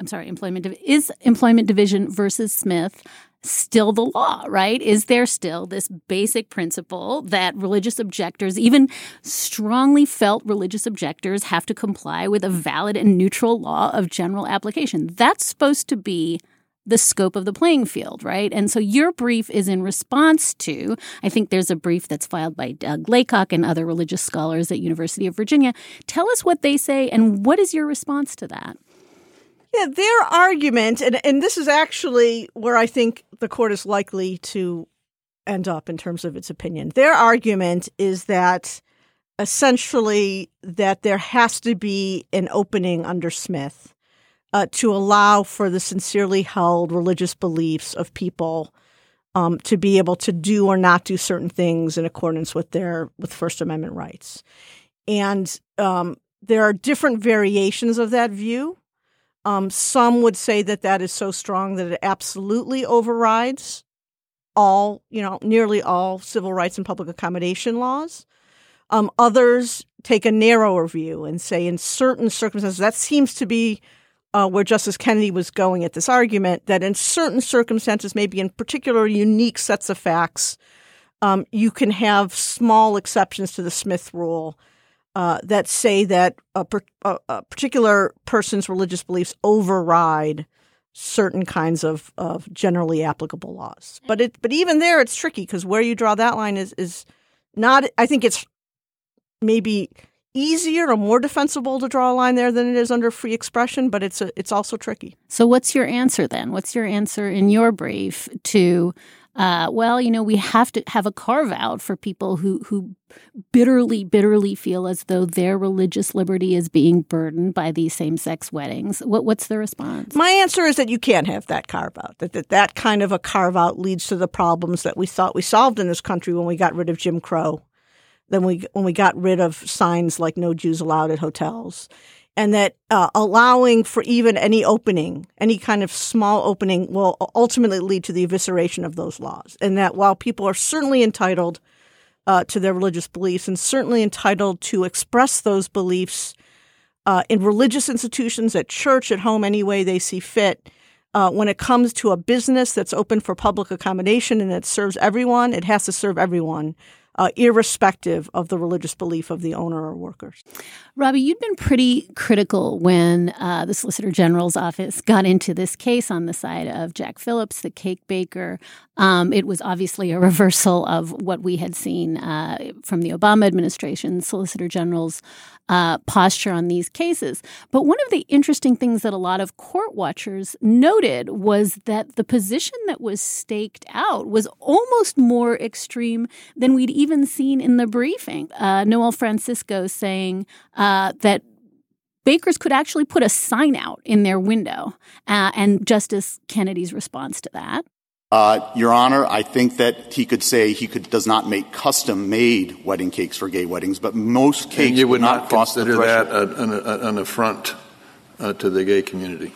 division versus Smith still the law, right? Is there still this basic principle that religious objectors, even strongly felt religious objectors, have to comply with a valid and neutral law of general application? That's supposed to be the scope of the playing field, right? And so your brief is in response to, I think there's a brief that's filed by Doug Laycock and other religious scholars at University of Virginia. Tell us what they say, and what is your response to that? Yeah, their argument, and this is actually where I think the court is likely to end up in terms of its opinion. Their argument is that essentially that there has to be an opening under Smith to allow for the sincerely held religious beliefs of people to be able to do or not do certain things in accordance with First Amendment rights. And there are different variations of that view. Some would say that is so strong that it absolutely overrides nearly all civil rights and public accommodation laws. Others take a narrower view and say in certain circumstances, that seems to be where Justice Kennedy was going at this argument, that in certain circumstances, maybe in particular unique sets of facts, you can have small exceptions to the Smith rule that say that a particular person's religious beliefs override certain kinds of generally applicable laws. But even there, it's tricky, because where you draw that line is not. I think it's maybe easier or more defensible to draw a line there than it is under free expression, but it's also tricky. So what's your answer then? What's your answer in your brief to? We have to have a carve out for people who bitterly feel as though their religious liberty is being burdened by these same-sex weddings. What's the response? My answer is that you can't have that carve out. That kind of a carve out leads to the problems that we thought we solved in this country when we got rid of Jim Crow. Then when we got rid of signs like "No Jews Allowed" at hotels. And that allowing for even any opening, any kind of small opening, will ultimately lead to the evisceration of those laws. And that while people are certainly entitled to their religious beliefs and certainly entitled to express those beliefs in religious institutions, at church, at home, any way they see fit, when it comes to a business that's open for public accommodation and that serves everyone, it has to serve everyone. Irrespective of the religious belief of the owner or workers. Robbie, you'd been pretty critical when the Solicitor General's office got into this case on the side of Jack Phillips, the cake baker. It was obviously a reversal of what we had seen from the Obama administration, Solicitor General's posture on these cases. But one of the interesting things that a lot of court watchers noted was that the position that was staked out was almost more extreme than we'd even seen in the briefing. Noel Francisco saying that bakers could actually put a sign out in their window, and Justice Kennedy's response to that. Your Honor, I think that he could say does not make custom-made wedding cakes for gay weddings, but most cakes and you would not cross the consider threshold. that an affront to the gay community.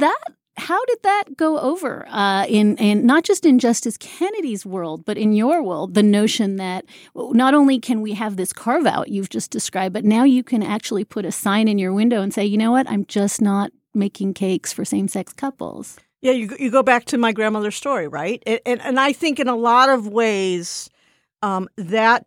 How did that go over in not just in Justice Kennedy's world, but in your world, the notion that not only can we have this carve-out you've just described, but now you can actually put a sign in your window and say, you know what, I'm just not making cakes for same-sex couples. Yeah, you go back to my grandmother's story, right? And I think in a lot of ways that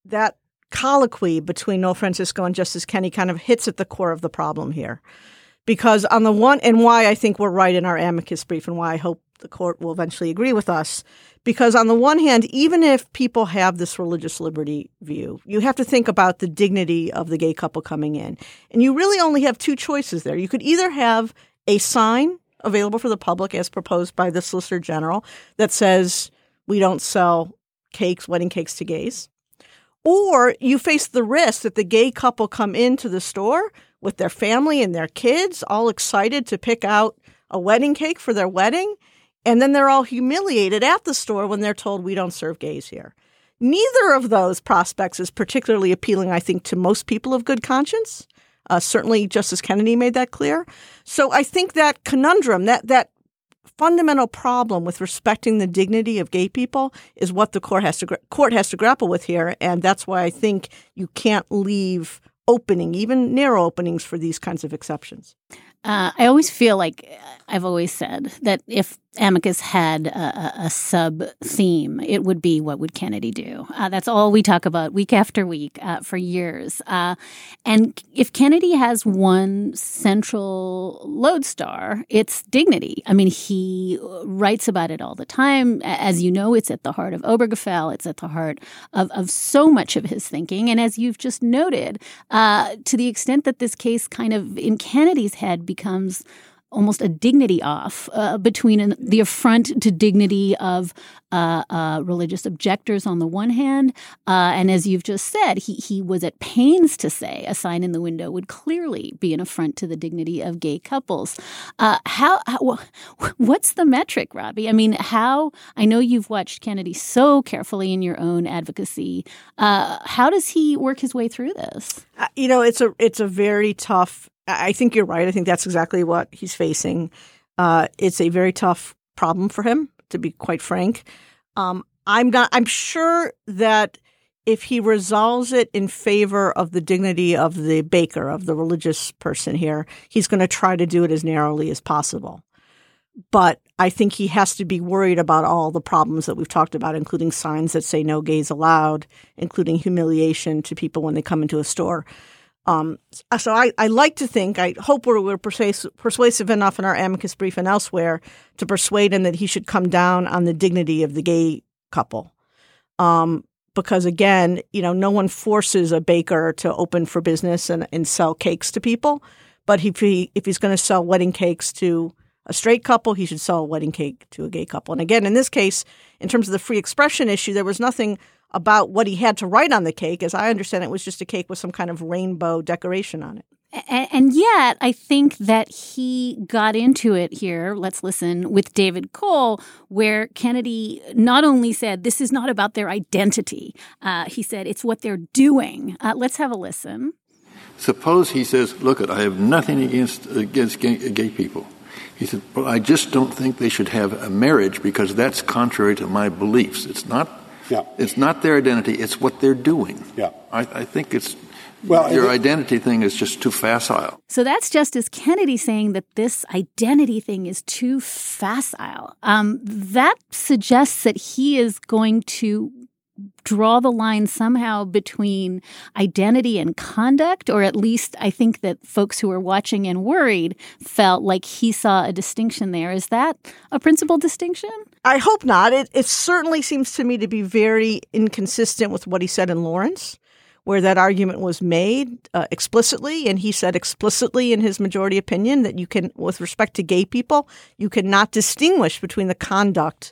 that colloquy between Noel Francisco and Justice Kennedy kind of hits at the core of the problem here. Because on the one, and why I think we're right in our amicus brief and why I hope the court will eventually agree with us, because on the one hand, even if people have this religious liberty view, you have to think about the dignity of the gay couple coming in. And you really only have two choices there. You could either have a sign available for the public as proposed by the Solicitor General that says we don't sell cakes, wedding cakes to gays. Or you face the risk that the gay couple come into the store with their family and their kids, all excited to pick out a wedding cake for their wedding, and then they're all humiliated at the store when they're told we don't serve gays here. Neither of those prospects is particularly appealing, I think, to most people of good conscience. Certainly Justice Kennedy made that clear. So I think that conundrum, that fundamental problem with respecting the dignity of gay people is what the court has to grapple with here, and that's why I think you can't leave opening, even narrow openings, for these kinds of exceptions. I always feel like I've always said that if amicus had a sub-theme, it would be what would Kennedy do? That's all we talk about week after week for years. And if Kennedy has one central lodestar, it's dignity. I mean, he writes about it all the time. As you know, it's at the heart of Obergefell. It's at the heart of so much of his thinking. And as you've just noted, to the extent that this case kind of in Kennedy's head becomes almost a dignity off between the affront to dignity of religious objectors on the one hand, and as you've just said, he was at pains to say a sign in the window would clearly be an affront to the dignity of gay couples. What's the metric, Robbie? I mean, I know you've watched Kennedy so carefully in your own advocacy. How does he work his way through this? It's a very tough. I think you're right. I think that's exactly what he's facing. It's a very tough problem for him, to be quite frank. I'm sure that if he resolves it in favor of the dignity of the baker, of the religious person here, he's going to try to do it as narrowly as possible. But I think he has to be worried about all the problems that we've talked about, including signs that say no gays allowed, including humiliation to people when they come into a store. So I like to think, I hope we're persuasive enough in our amicus brief and elsewhere to persuade him that he should come down on the dignity of the gay couple. Because again, no one forces a baker to open for business and sell cakes to people. But if he's going to sell wedding cakes to a straight couple, he should sell a wedding cake to a gay couple. And again, in this case, in terms of the free expression issue, there was nothing about what he had to write on the cake. As I understand it was just a cake with some kind of rainbow decoration on it. And yet, I think that he got into it here, let's listen, with David Cole, where Kennedy not only said, this is not about their identity. He said, it's what they're doing. Let's have a listen. Suppose he says, look, I have nothing against gay people. He said, but I just don't think they should have a marriage because that's contrary to my beliefs. It's not their identity. It's what they're doing. Yeah. I think your identity thing is just too facile. So that's Justice Kennedy saying that this identity thing is too facile. That suggests that he is going to draw the line somehow between identity and conduct, or at least I think that folks who were watching and worried felt like he saw a distinction there. Is that a principal distinction? I hope not. It certainly seems to me to be very inconsistent with what he said in Lawrence, where that argument was made explicitly, and he said explicitly in his majority opinion that you can, with respect to gay people, you cannot distinguish between the conduct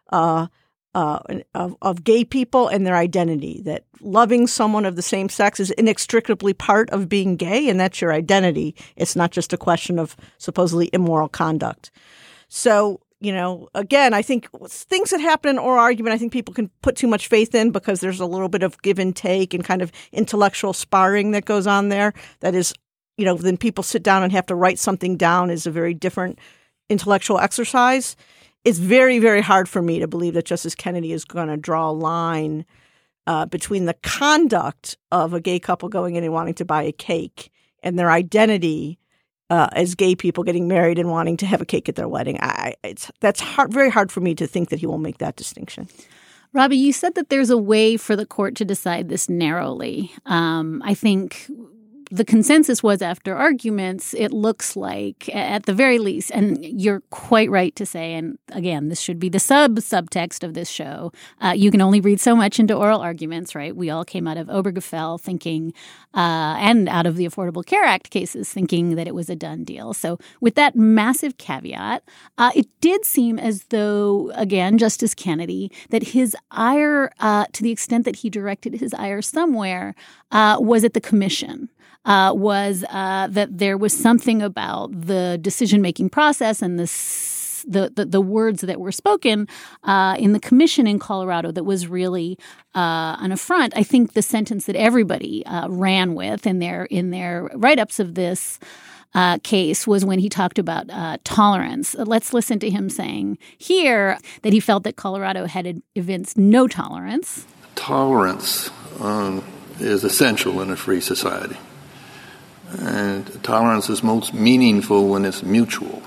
of gay people and their identity, that loving someone of the same sex is inextricably part of being gay, and that's your identity. It's not just a question of supposedly immoral conduct. So, again, I think things that happen in oral argument, I think people can put too much faith in because there's a little bit of give and take and kind of intellectual sparring that goes on there. That is, then people sit down and have to write something down is a very different intellectual exercise. It's very, very hard for me to believe that Justice Kennedy is going to draw a line between the conduct of a gay couple going in and wanting to buy a cake and their identity as gay people getting married and wanting to have a cake at their wedding. That's very hard for me to think that he will make that distinction. Robbie, you said that there's a way for the court to decide this narrowly. I think the consensus was after arguments, it looks like, at the very least, and you're quite right to say, and again, this should be the subtext of this show, you can only read so much into oral arguments, right? We all came out of Obergefell thinking, and out of the Affordable Care Act cases, thinking that it was a done deal. So with that massive caveat, it did seem as though, again, Justice Kennedy, that his ire, to the extent that he directed his ire somewhere, was at the commission. Was that there was something about the decision-making process and the words that were spoken in the commission in Colorado that was really an affront. I think the sentence that everybody ran with in their write-ups of this case was when he talked about tolerance. Let's listen to him saying here that he felt that Colorado had evinced no tolerance. Tolerance is essential in a free society. And tolerance is most meaningful when it's mutual.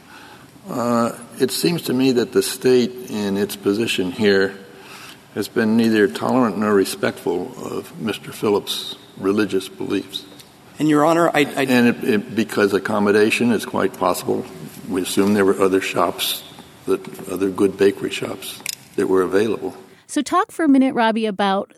It seems to me that the state in its position here has been neither tolerant nor respectful of Mr. Phillips' religious beliefs. And, Your Honor, because accommodation is quite possible. We assume there were other shops, other good bakery shops that were available. So talk for a minute, Robbie, about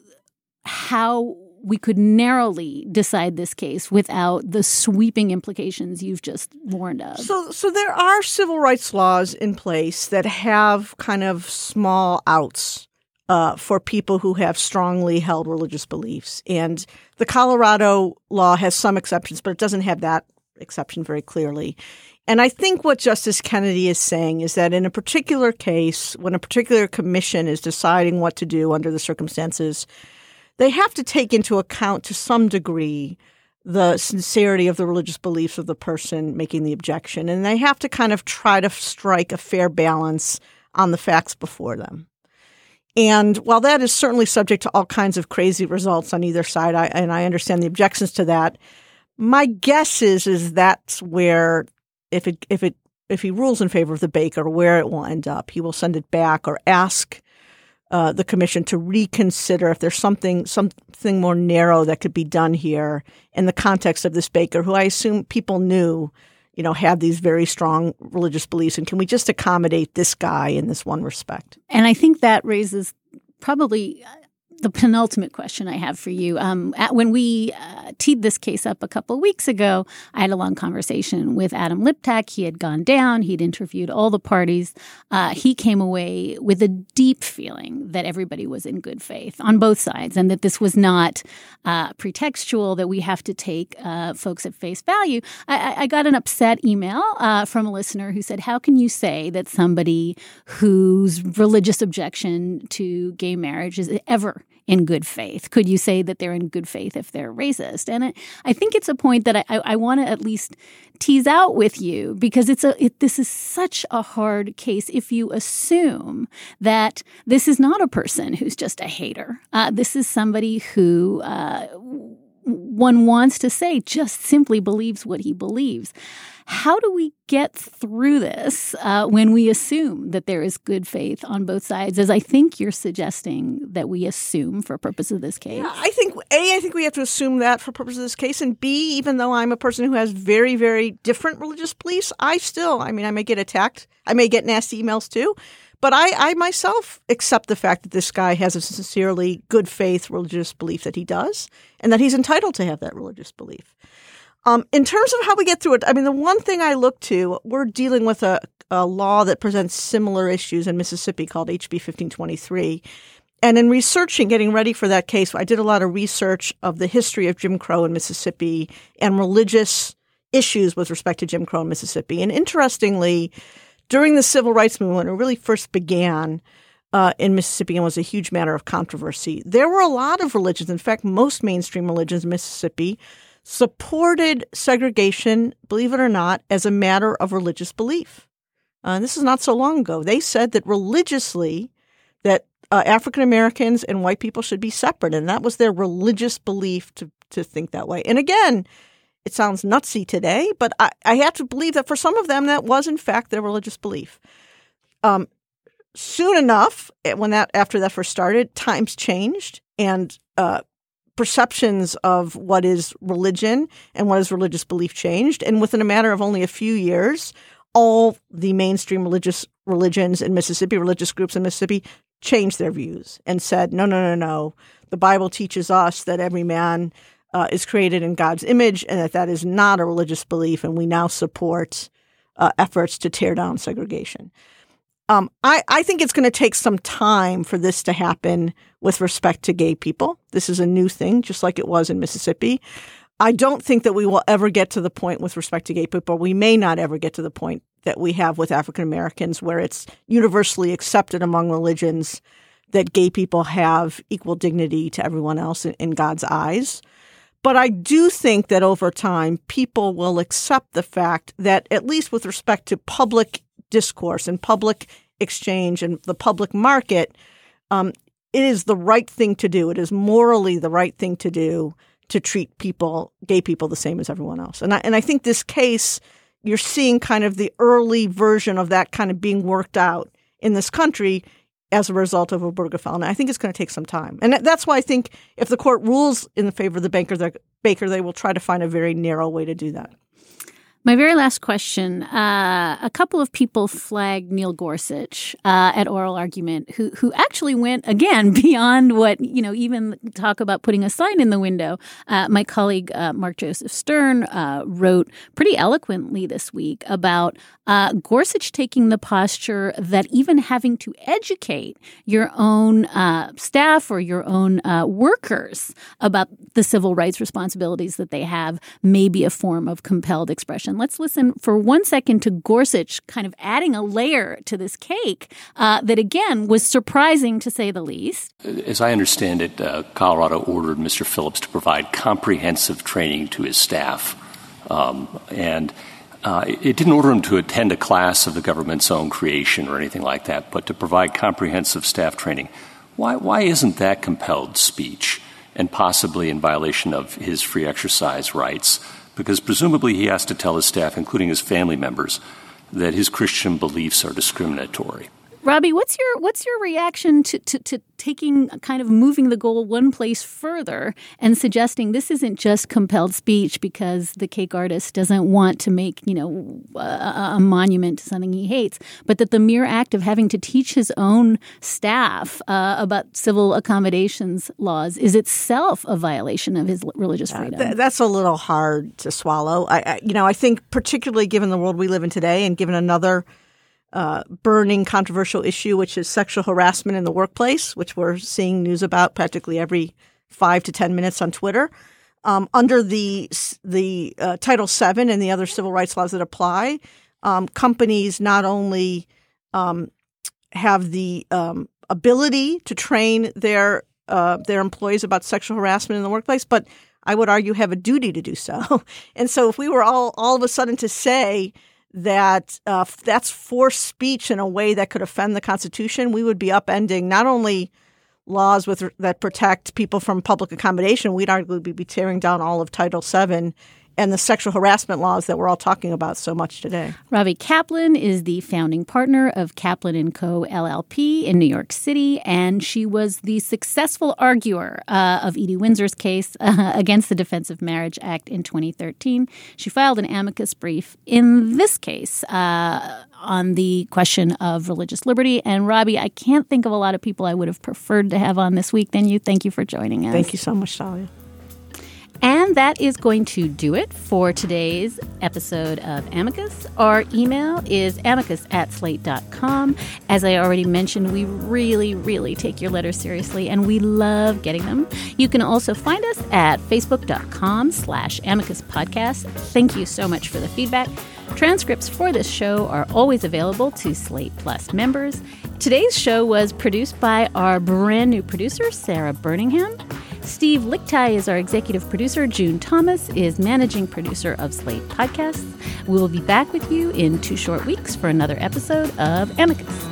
how we could narrowly decide this case without the sweeping implications you've just warned of. So there are civil rights laws in place that have kind of small outs for people who have strongly held religious beliefs. And the Colorado law has some exceptions, but it doesn't have that exception very clearly. And I think what Justice Kennedy is saying is that in a particular case, when a particular commission is deciding what to do under the circumstances, they have to take into account to some degree the sincerity of the religious beliefs of the person making the objection. And they have to kind of try to strike a fair balance on the facts before them. And while that is certainly subject to all kinds of crazy results on either side, and I understand the objections to that, my guess is that's where, if he rules in favor of the baker, where it will end up. He will send it back or ask the commission to reconsider if there's something more narrow that could be done here in the context of this baker, who I assume people knew, had these very strong religious beliefs. And can we just accommodate this guy in this one respect? And I think that raises probably the penultimate question I have for you. When we teed this case up a couple of weeks ago, I had a long conversation with Adam Liptak. He had gone down. He'd interviewed all the parties. He came away with a deep feeling that everybody was in good faith on both sides and that this was not pretextual, that we have to take folks at face value. I got an upset email from a listener who said, how can you say that somebody whose religious objection to gay marriage is ever in good faith? Could you say that they're in good faith if they're racist? And I think it's a point that I want to at least tease out with you, because this is such a hard case if you assume that this is not a person who's just a hater. This is somebody who one wants to say just simply believes what he believes. How do we get through this when we assume that there is good faith on both sides, as I think you're suggesting that we assume for purpose of this case? Yeah, I think we have to assume that for purpose of this case. And B, even though I'm a person who has very, very different religious beliefs, I may get attacked. I may get nasty emails too. But I myself accept the fact that this guy has a sincerely good faith religious belief that he does, and that he's entitled to have that religious belief. In terms of how we get through it, the one thing I look to, we're dealing with a law that presents similar issues in Mississippi called HB 1523. And in researching, getting ready for that case, I did a lot of research of the history of Jim Crow in Mississippi and religious issues with respect to Jim Crow in Mississippi. And interestingly, during the civil rights movement, it really first began in Mississippi and was a huge matter of controversy. There were a lot of religions. In fact, most mainstream religions in Mississippi supported segregation, believe it or not, as a matter of religious belief. This is not so long ago. They said that religiously that African Americans and white people should be separate, and that was their religious belief to think that way. And again, it sounds nutsy today, but I have to believe that for some of them that was in fact their religious belief. soon enough, after that first started, times changed and perceptions of what is religion and what is religious belief changed. And within a matter of only a few years, all the mainstream religions in Mississippi, religious groups in Mississippi, changed their views and said, no. The Bible teaches us that every man is created in God's image and that is not a religious belief, and we now support efforts to tear down segregation. I think it's going to take some time for this to happen with respect to gay people. This is a new thing, just like it was in Mississippi. I don't think that we will ever get to the point with respect to gay people. We may not ever get to the point that we have with African Americans, where it's universally accepted among religions that gay people have equal dignity to everyone else in God's eyes. But I do think that over time, people will accept the fact that, at least with respect to public discourse and public exchange and the public market, it is the right thing to do. It is morally the right thing to do to treat gay people, the same as everyone else. And I think this case, you're seeing kind of the early version of that kind of being worked out in this country as a result of Obergefell. And I think it's going to take some time. And that's why I think if the court rules in the favor of the Baker, they will try to find a very narrow way to do that. My very last question. A couple of people flagged Neil Gorsuch at oral argument who actually went, again, beyond what, even talk about putting a sign in the window. My colleague, Mark Joseph Stern, wrote pretty eloquently this week about Gorsuch taking the posture that even having to educate your own staff or your own workers about the civil rights responsibilities that they have may be a form of compelled expression. Let's listen for 1 second to Gorsuch kind of adding a layer to this cake that, again, was surprising to say the least. As I understand it, Colorado ordered Mr. Phillips to provide comprehensive training to his staff. And it didn't order him to attend a class of the government's own creation or anything like that, but to provide comprehensive staff training. Why isn't that compelled speech and possibly in violation of his free exercise rights? Because presumably he has to tell his staff, including his family members, that his Christian beliefs are discriminatory. Robbie, what's your reaction to taking kind of moving the goal one place further and suggesting this isn't just compelled speech because the cake artist doesn't want to make, a monument to something he hates, but that the mere act of having to teach his own staff about civil accommodations laws is itself a violation of his religious freedom? That's a little hard to swallow. I think particularly given the world we live in today and given another burning controversial issue, which is sexual harassment in the workplace, which we're seeing news about practically every 5 to 10 minutes on Twitter. Under the Title VII and the other civil rights laws that apply, companies not only have the ability to train their employees about sexual harassment in the workplace, but I would argue have a duty to do so. And so if we were all of a sudden to say that that's forced speech in a way that could offend the Constitution, we would be upending not only laws that protect people from public accommodation, we'd arguably be tearing down all of Title VII and the sexual harassment laws that we're all talking about so much today. Ravi Kaplan is the founding partner of Kaplan & Co. LLP in New York City, and she was the successful arguer of Edie Windsor's case against the Defense of Marriage Act in 2013. She filed an amicus brief in this case on the question of religious liberty. And Robbie, I can't think of a lot of people I would have preferred to have on this week than you. Thank you for joining us. Thank you so much, Talia. And that is going to do it for today's episode of Amicus. Our email is amicus@slate.com. As I already mentioned, we really, really take your letters seriously, and we love getting them. You can also find us at facebook.com/Amicus Podcast. Thank you so much for the feedback. Transcripts for this show are always available to Slate Plus members. Today's show was produced by our brand new producer, Sarah Birmingham. Steve Lichtai is our executive producer. June Thomas is managing producer of Slate Podcasts. We will be back with you in 2 short weeks for another episode of Amicus.